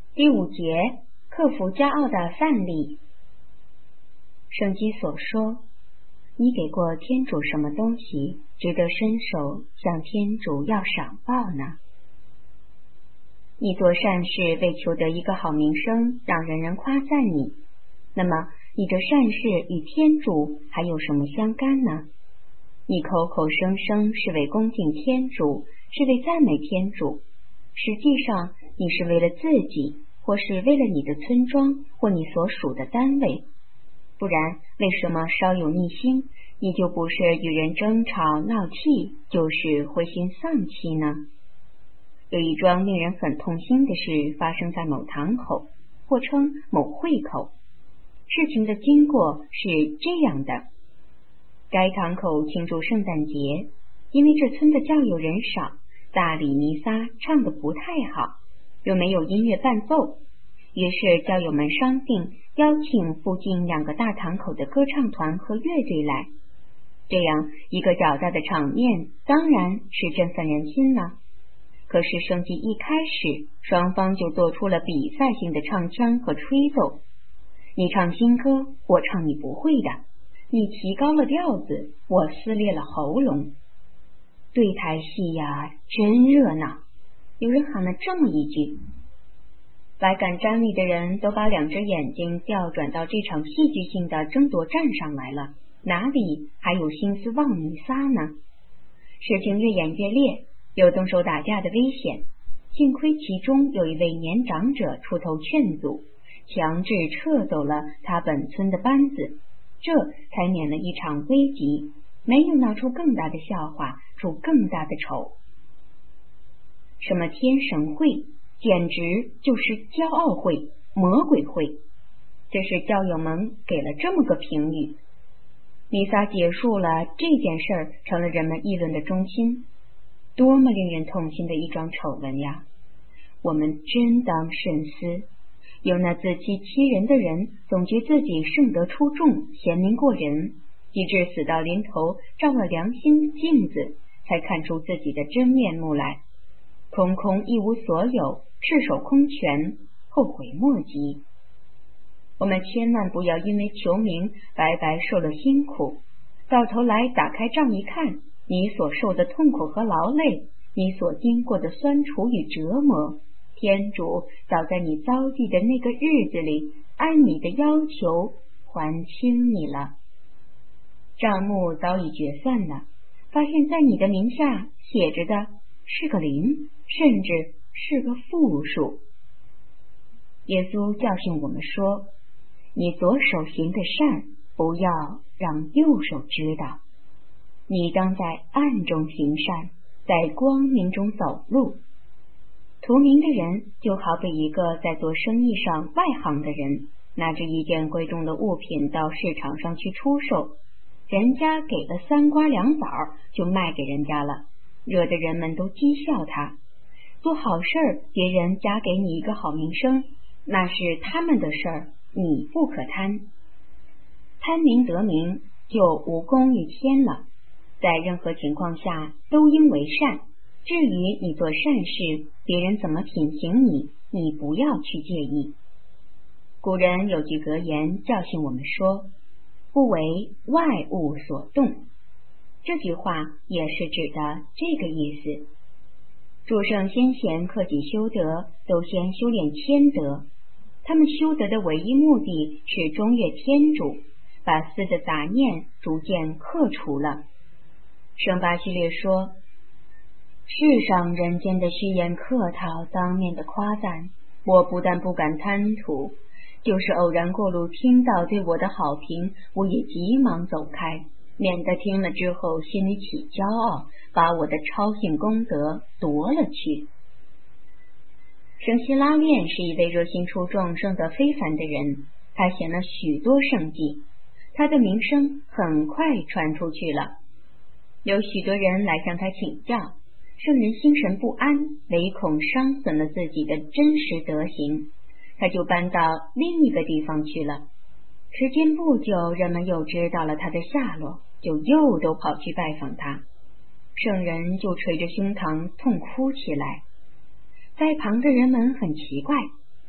第5节，克服骄傲的范例。圣经所说，你给过天主什么东西，值得伸手向天主要赏报呢？你做善事为求得一个好名声，让人人夸赞你，那么你的善事与天主还有什么相干呢？你口口声声是为恭敬天主，是为赞美天主，实际上你是为了自己，或是为了你的村庄或你所属的单位。不然为什么稍有逆心，你就不是与人争吵闹气，就是灰心丧气呢？有一桩令人很痛心的事发生在某堂口，或称某会口。事情的经过是这样的：该堂口庆祝圣诞节，因为这村的教友人少，大礼弥撒唱得不太好，又没有音乐伴奏，于是教友们商定邀请附近2个大堂口的歌唱团和乐队来。这样一个较大的场面当然是振奋人心了。可是圣祭一开始，双方就做出了比赛性的唱腔和吹奏。你唱新歌，我唱你不会的；你提高了调子，我撕裂了喉咙。对台戏呀，真热闹！有人喊了这么一句。百感瞻礼的人都把2只眼睛调转到这场戏剧性的争夺战上来了，哪里还有心思望弥撒呢？事情越演越烈，有动手打架的危险。幸亏其中有一位年长者出头劝阻，强制撤走了他本村的班子，这才免了一场危急，没有闹出更大的笑话，出更大的丑。什么天神会，简直就是骄傲会、魔鬼会，这是教友们给了这么个评语。弥撒结束了，这件事儿成了人们议论的中心。多么令人痛心的一桩丑闻呀！我们真当慎思。有那自欺人的人，总觉自己圣德出众，贤明过人，以致死到临头，照了良心的镜子，才看出自己的真面目来，空空一无所有，赤手空拳，后悔莫及。我们千万不要因为求名白白受了辛苦，到头来打开账一看，你所受的痛苦和劳累，你所经过的酸楚与折磨，天主早在你遭际的那个日子里，按你的要求还清你了。账目早已决算了，发现在你的名下写着的是个0，甚至是个负数。耶稣教训我们说，你左手行的善，不要让右手知道。你当在暗中行善，在光明中走路。图名的人就好比一个在做生意上外行的人，拿着一件贵重的物品到市场上去出售，人家给了3瓜2枣就卖给人家了，惹得人们都讥笑他。做好事儿，别人加给你一个好名声，那是他们的事儿，你不可贪。贪名得名就无功于天了。在任何情况下都应为善，至于你做善事，别人怎么品行你，你不要去介意。古人有句格言教训我们说，不为外物所动。这句话也是指的这个意思。诸圣先贤克己修德，都先修炼谦德，他们修德的唯一目的是忠悦天主，把私的杂念逐渐克除了。圣巴西略说，世上人间的虚言客套，当面的夸赞，我不但不敢贪图，就是偶然过路听到对我的好评，我也急忙走开，免得听了之后心里起骄傲，把我的超性功德夺了去。圣希拉链是一位热心出众、圣德非凡的人，他显了许多圣迹，他的名声很快传出去了。有许多人来向他请教，圣人心神不安，唯恐伤损了自己的真实德行，他就搬到另一个地方去了。时间不久，人们又知道了他的下落，就又都跑去拜访他。圣人就捶着胸膛痛哭起来。在旁的人们很奇怪，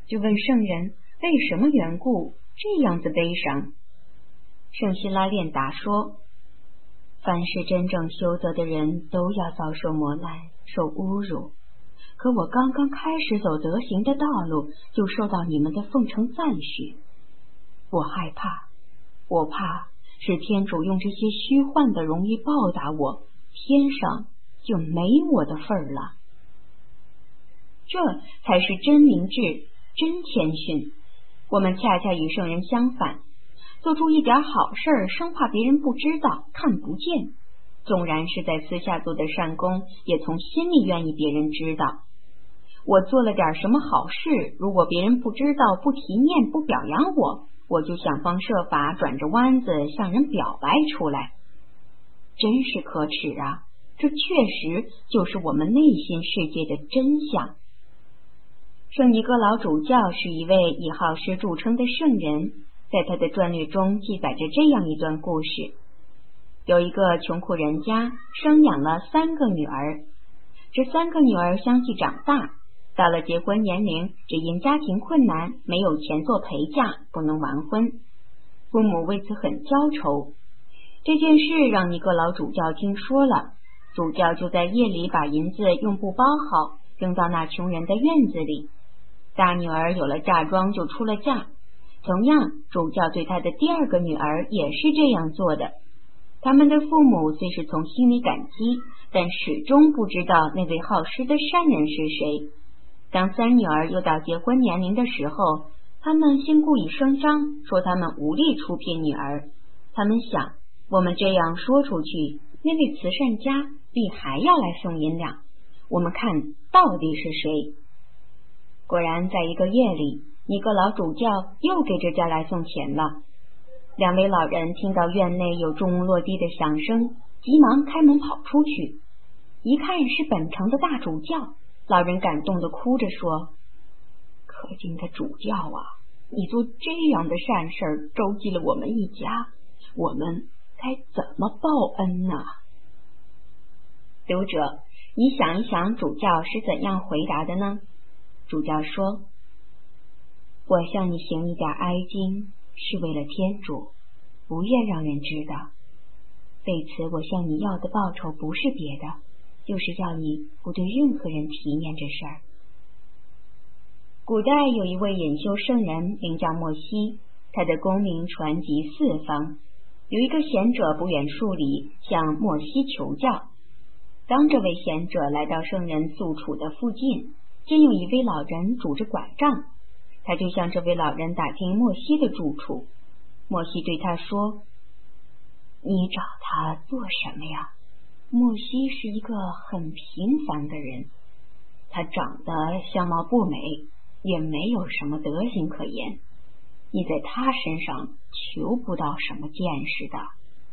就问圣人为什么缘故这样子悲伤。圣希拉练达说，凡是真正修德的人都要遭受磨难，受侮辱，可我刚刚开始走德行的道路，就受到你们的奉承赞许。我害怕，我怕是天主用这些虚幻的荣誉报答我，天上就没我的份儿了。这才是真明智，真谦逊。我们恰恰与圣人相反，做出一点好事儿，生怕别人不知道，看不见。纵然是在私下做的善功，也从心里愿意别人知道。我做了点什么好事，如果别人不知道，不提念，不表扬我就想方设法转着弯子向人表白出来。真是可耻啊！这确实就是我们内心世界的真相。圣尼各老主教是一位以好诗著称的圣人，在他的传略中记载着这样一段故事。有一个穷苦人家生养了3个女儿，这3个女儿相继长大，到了结婚年龄，只因家庭困难，没有钱做陪嫁，不能完婚。父母为此很焦愁。这件事让尼各老主教听说了，主教就在夜里把银子用布包好，扔到那穷人的院子里。大女儿有了嫁妆就出了嫁，同样主教对他的第2个女儿也是这样做的。他们的父母虽是从心里感激，但始终不知道那位好施的善人是谁。当3女儿又到结婚年龄的时候，他们先故意声张，说他们无力出聘女儿。他们想，我们这样说出去，那位慈善家必还要来送银两，我们看到底是谁。果然在一个夜里，尼各老主教又给这家来送钱了。2位老人听到院内有重物落地的响声，急忙开门跑出去，一看是本城的大主教。老人感动地哭着说，可敬的主教啊，你做这样的善事，周济了我们一家，我们该怎么报恩呢？读者，你想一想主教是怎样回答的呢？主教说，我向你行一点哀矜，是为了天主，不愿让人知道。为此我向你要的报酬不是别的，就是要你不对任何人提念这事儿。古代有一位隐修圣人名叫莫西，他的功名传及4方。有一个贤者不远数里向莫西求教。当这位贤者来到圣人宿处的附近，见有一位老人拄着拐杖，他就向这位老人打听莫西的住处。莫西对他说，你找他做什么呀？莫西是一个很平凡的人，他长得相貌不美，也没有什么德行可言，你在他身上求不到什么见识的。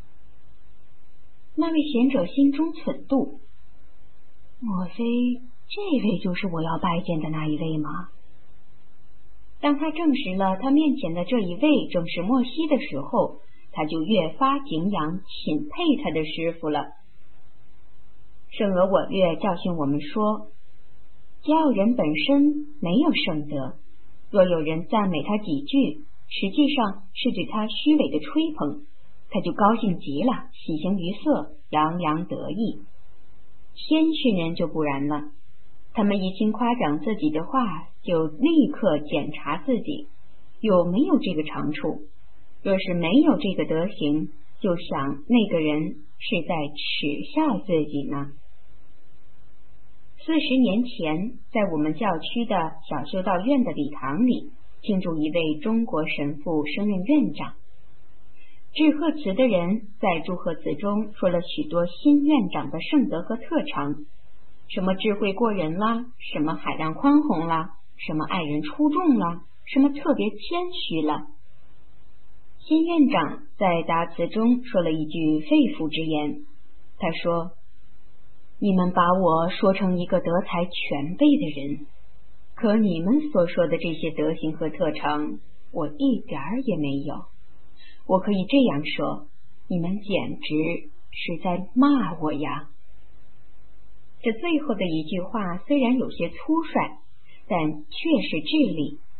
那位贤者心中忖度，莫非这位就是我要拜见的那一位吗？当他证实了他面前的这一位正是莫西的时候，他就越发敬仰钦佩他的师傅了。圣俄我略教训我们说，骄傲人本身没有圣德，若有人赞美他几句，实际上是对他虚伪的吹捧，他就高兴极了，喜形于色，洋洋得意。谦逊人就不然了，他们一听夸奖自己的话，就立刻检查自己有没有这个长处，若是没有这个德行，就想那个人是在耻笑自己呢。40年前，在我们教区的小修道院的礼堂里，庆祝一位中国神父升任院长。致贺词的人在祝贺词中说了许多新院长的圣德和特长，什么智慧过人啦，什么海量宽宏啦，什么爱人出众啦，什么特别谦虚了。新院长在答词中说了一句肺腑之言，他说，你们把我说成一个德才全备的人，可你们所说的这些德行和特长，我一点儿也没有。我可以这样说，你们简直是在骂我呀。这最后的一句话虽然有些粗率，但确是至理，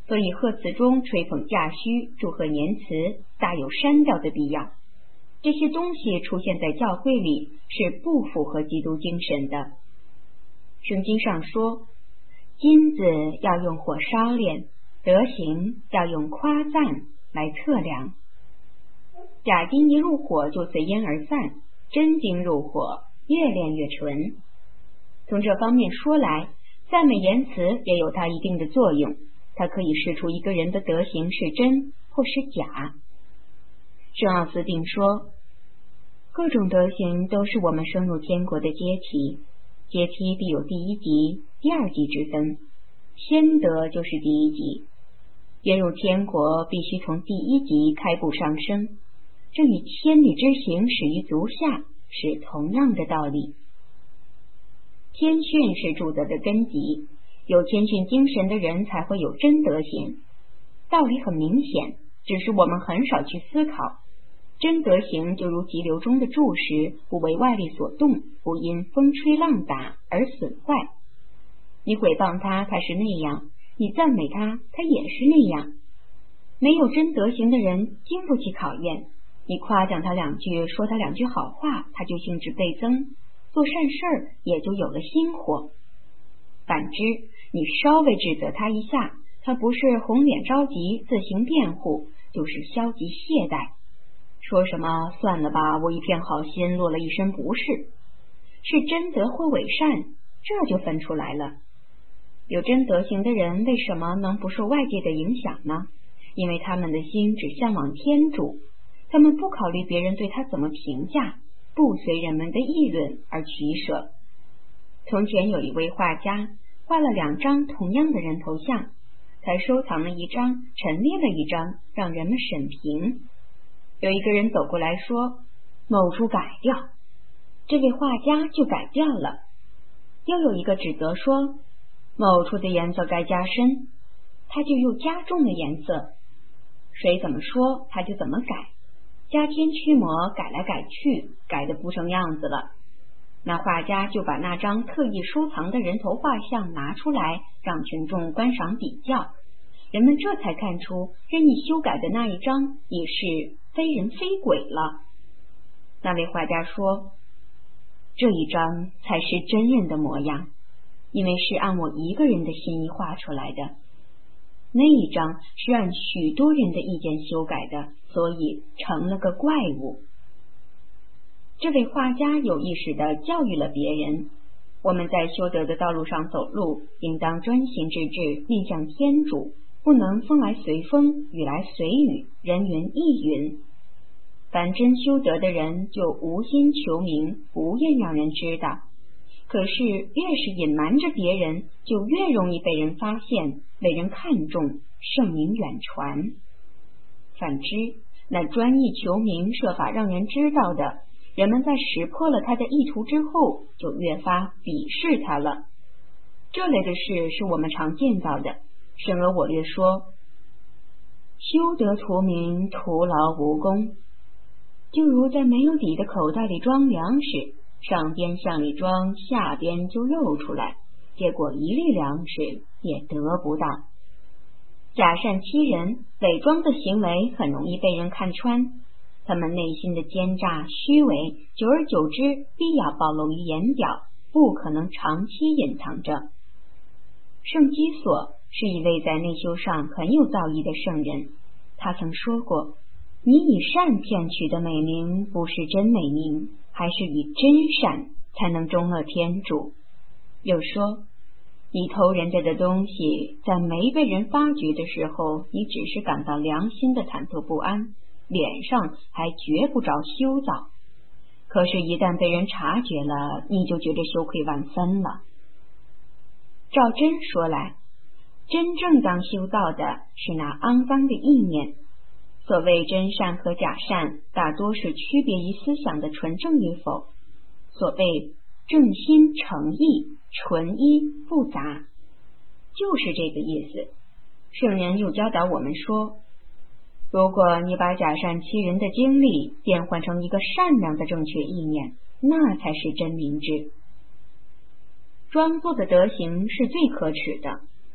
所以贺词中吹捧驾虚、祝贺言辞大有删掉的必要。这些东西出现在教会里是不符合基督精神的。圣经上说，金子要用火烧炼，德行要用夸赞来测量。假金一入火就随烟而散，真金入火越炼越纯。从这方面说来，赞美言辞也有它一定的作用，它可以试出一个人的德行是真或是假。圣奥斯定说，各种德行都是我们升入天国的阶梯，阶梯必有第一级、第二级之分，先德就是第一级。跃入天国必须从第一级开步上升，这与千里之行始于足下是同样的道理。谦逊是助德的根基，有谦逊精神的人才会有真德行。道理很明显，只是我们很少去思考。真德行就如急流中的柱石，不为外力所动，不因风吹浪打而损坏。你毁谤他，他是那样；你赞美他，他也是那样。没有真德行的人经不起考验，你夸奖他两句，说他两句好话，他就兴致倍增，做善事儿也就有了心火。反之，你稍微指责他一下，他不是红脸着急自行辩护，就是消极懈怠，说什么算了吧，我一片好心落了一身不是，是真德或伪善，这就分出来了。有真德行的人为什么能不受外界的影响呢？因为他们的心只向往天主，他们不考虑别人对他怎么评价，不随人们的议论而取舍。从前有一位画家，画了2张同样的人头像，他收藏了一张，陈列了一张，让人们审评。有一个人走过来说，某处改掉，这位画家就改掉了。又有一个指责说，某处的颜色该加深，他就又加重了颜色。谁怎么说他就怎么改，加添驱魔，改来改去，改得不成样子了。那画家就把那张特意收藏的人头画像拿出来，让群众观赏比较。人们这才看出任意修改的那一张已是非人非鬼了。那位画家说，这一张才是真人的模样，因为是按我一个人的心意画出来的，那一张是按许多人的意见修改的，所以成了个怪物。这位画家有意识地教育了别人，我们在修德的道路上走路，应当专心致志面向天主，不能风来随风，雨来随雨，人云亦云。凡真修德的人就无心求名，不愿让人知道。可是越是隐瞒着别人，就越容易被人发现，被人看重，盛名远传。反之，那专意求名，设法让人知道的，人们在识破了他的意图之后，就越发鄙视他了。这类的事是我们常见到的。圣俄我略说，修德图名，徒劳无功。就如在没有底的口袋里装粮食，上边向里装，下边就露出来，结果一粒粮食也得不到。假善欺人、伪装的行为很容易被人看穿，他们内心的奸诈虚伪，久而久之必要暴露于言表，不可能长期隐藏着。圣基索是一位在内修上很有造诣的圣人，他曾说过，你以善骗取的美名不是真美名，还是以真善才能中乐天主。又说，你偷人家的东西，在没被人发觉的时候，你只是感到良心的忐忑不安，脸上还觉不着羞躁，可是一旦被人察觉了，你就觉得羞愧万分了。照真说来，真正当修造的是那肮脏的意念。所谓真善和假善，大多是区别于思想的纯正与否。所谓正心诚意，纯一不杂，就是这个意思。圣人又教导我们说，如果你把假善欺人的经历变换成一个善良的正确意念，那才是真明智。装作的德行是最可耻的，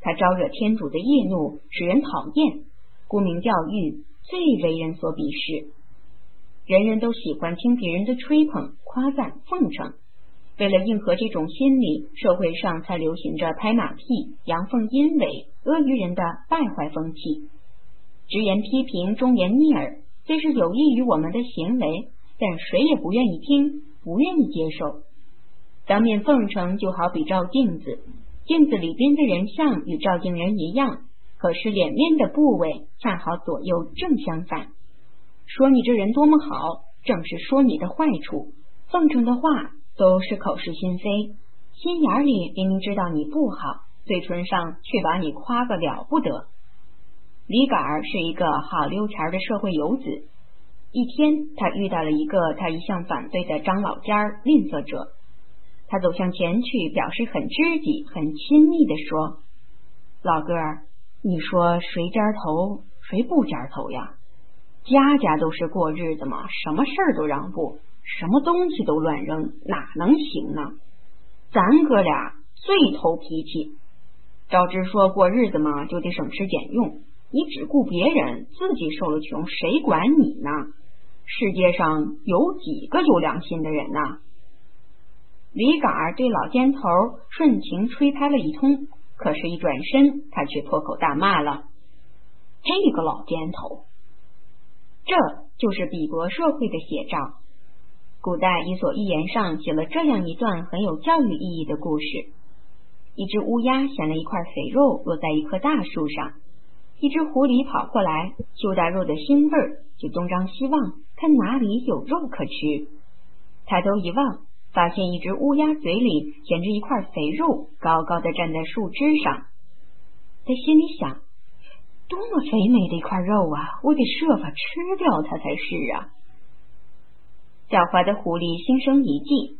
他招惹天主的业怒，使人讨厌，沽名钓誉，最为人所鄙视。人人都喜欢听别人的吹捧、夸赞、奉承。为了应和这种心理，社会上才流行着拍马屁、阳奉阴违、阿谀人的败坏风气。直言批评、忠言逆耳，虽是有益于我们的行为，但谁也不愿意听，不愿意接受。当面奉承就好比照镜子，镜子里边的人像与照镜人一样，可是脸面的部位恰好左右正相反。说你这人多么好，正是说你的坏处。奉承的话都是口是心非，心眼里明明知道你不好，嘴唇上却把你夸个了不得。李杆儿是一个好溜钱的社会游子。一天，他遇到了一个他一向反对的张老尖儿吝啬者。他走向前去，表示很知己、很亲密地说：“老哥儿，你说谁尖头，谁不尖头呀？家家都是过日子嘛，什么事儿都让步，什么东西都乱扔，哪能行呢？咱哥俩最头脾气。照之说过日子嘛，就得省吃俭用。你只顾别人，自己受了穷，谁管你呢？世界上有几个有良心的人呢？”李杆儿对老尖头顺情吹拍了一通，可是一转身，他却破口大骂了：“这个老尖头！”这就是鄙国社会的写照。古代《伊索寓言》上写了这样一段很有教育意义的故事：一只乌鸦衔了一块肥肉落在一棵大树上，一只狐狸跑过来，嗅到肉的腥味儿，就东张西望，看哪里有肉可吃。抬头一望，发现一只乌鸦嘴里衔着一块肥肉，高高的站在树枝上。他心里想，多么肥美的一块肉啊，我得设法吃掉它才是啊。狡猾的狐狸心生一计：“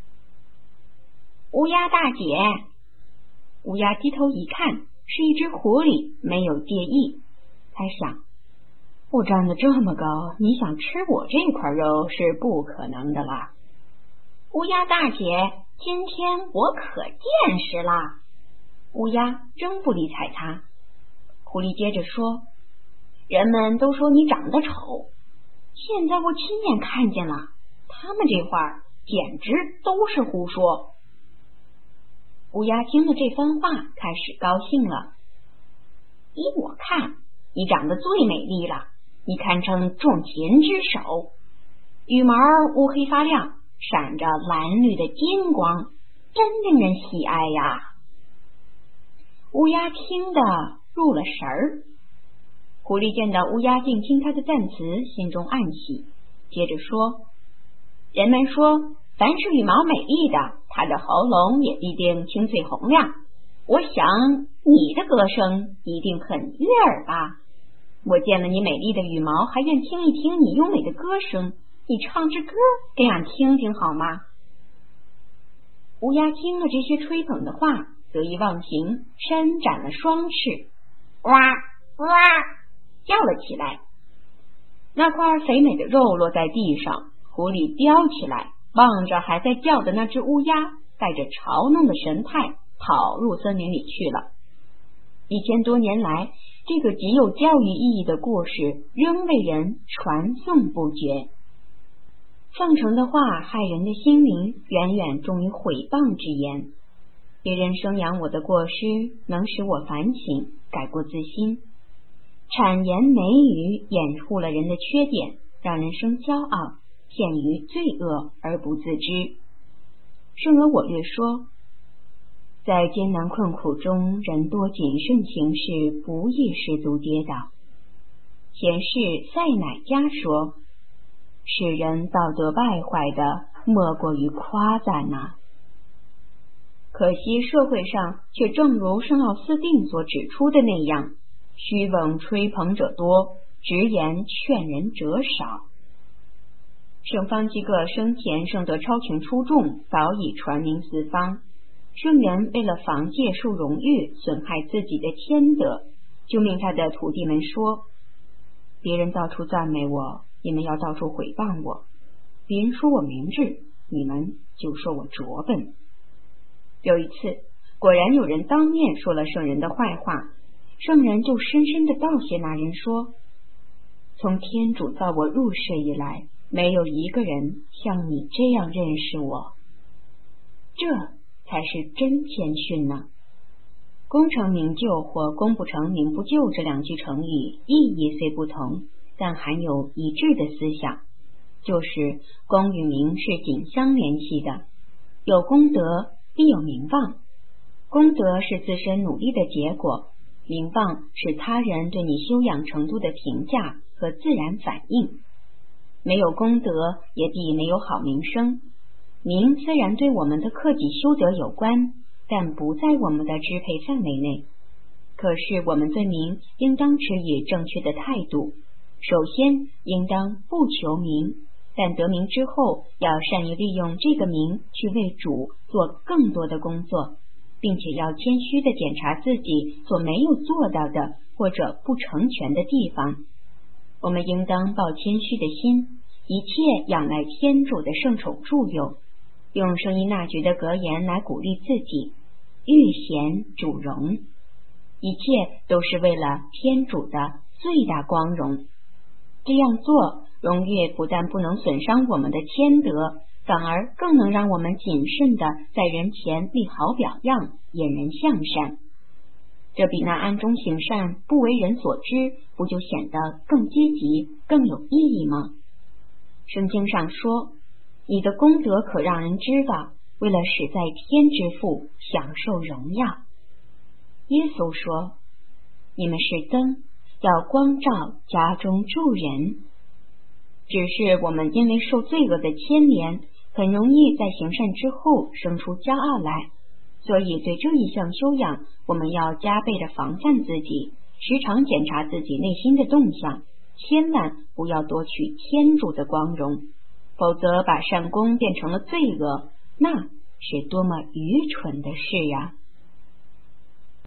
乌鸦大姐！”乌鸦低头一看，是一只狐狸，没有介意。他想，我站得这么高，你想吃我这块肉是不可能的啦。乌鸦大姐，今天我可见识啦！乌鸦仍不理睬他。狐狸接着说：“人们都说你长得丑，现在我亲眼看见了，他们这话简直都是胡说。”乌鸦听了这番话，开始高兴了。依我看，你长得最美丽了，你堪称众禽之首，羽毛乌黑发亮，闪着蓝绿的金光，真令人喜爱呀。乌鸦听得入了神儿。狐狸见到乌鸦竟听他的赞词，心中暗喜，接着说：“人们说，凡是羽毛美丽的，它的喉咙也必定清脆洪亮。我想你的歌声一定很悦耳吧？我见了你美丽的羽毛，还愿听一听你优美的歌声。你唱支歌给俺听听好吗？”乌鸦听了这些吹捧的话，得意忘形，扇展了双翅，哇哇叫了起来。那块肥美的肉落在地上，狐狸叼起来，望着还在叫的那只乌鸦，带着嘲弄的神态跑入森林里去了。1000多年来，这个极有教育意义的故事仍为人传颂不绝。奉承的话害人的心灵，远远重于毁谤之言。别人生养我的过失，能使我反省，改过自新。谄言美语掩护了人的缺点，让人生骄傲，陷于罪恶而不自知。圣俄我略说，在艰难困苦中，人多谨慎行事，不易失足跌倒。贤士塞乃加说，使人道德败坏的，莫过于夸赞呐。可惜社会上却正如圣奥斯定所指出的那样，虚妄吹捧者多，直言劝人者少。圣方济各生前圣德超群出众，早已传名四方。圣人为了防戒受荣誉，损害自己的谦德，就命他的徒弟们说：别人到处赞美我，你们要到处毁谤我；别人说我明智，你们就说我拙笨。有一次， 果然有人当面说了圣人的坏话，圣人就深深地道谢那人说：从天主造我入世以来，没有一个人像你这样认识我。这才是真谦逊呢。功成名就或功不成名不就这两句成语意义虽不同，但含有一致的思想，就是功与名是紧相联系的，有功德必有名望，功德是自身努力的结果，名望是他人对你修养程度的评价和自然反应。没有功德也必没有好名声，名虽然对我们的克己修德有关，但不在我们的支配范围内。可是我们对名应当持以正确的态度，首先应当不求名，但得名之后要善于利用这个名去为主做更多的工作，并且要谦虚地检查自己所没有做到的或者不成全的地方。我们应当抱谦虚的心，一切仰赖天主的圣宠助佑，用圣依纳爵的格言来鼓励自己：欲贤主荣，一切都是为了天主的最大光荣。这样做，荣誉不但不能损伤我们的谦德，反而更能让我们谨慎地在人前立好表样，引人向善。这比那暗中行善不为人所知，不就显得更积极更有意义吗？圣经上说，你的功德可让人知道，为了使在天之父享受荣耀。耶稣说，你们是灯，要光照家中住人。只是我们因为受罪恶的牵连，很容易在行善之后生出骄傲来，所以对这一项修养，我们要加倍的防范自己，时常检查自己内心的动向，千万不要夺取天主的光荣，否则把善功变成了罪恶，那是多么愚蠢的事呀！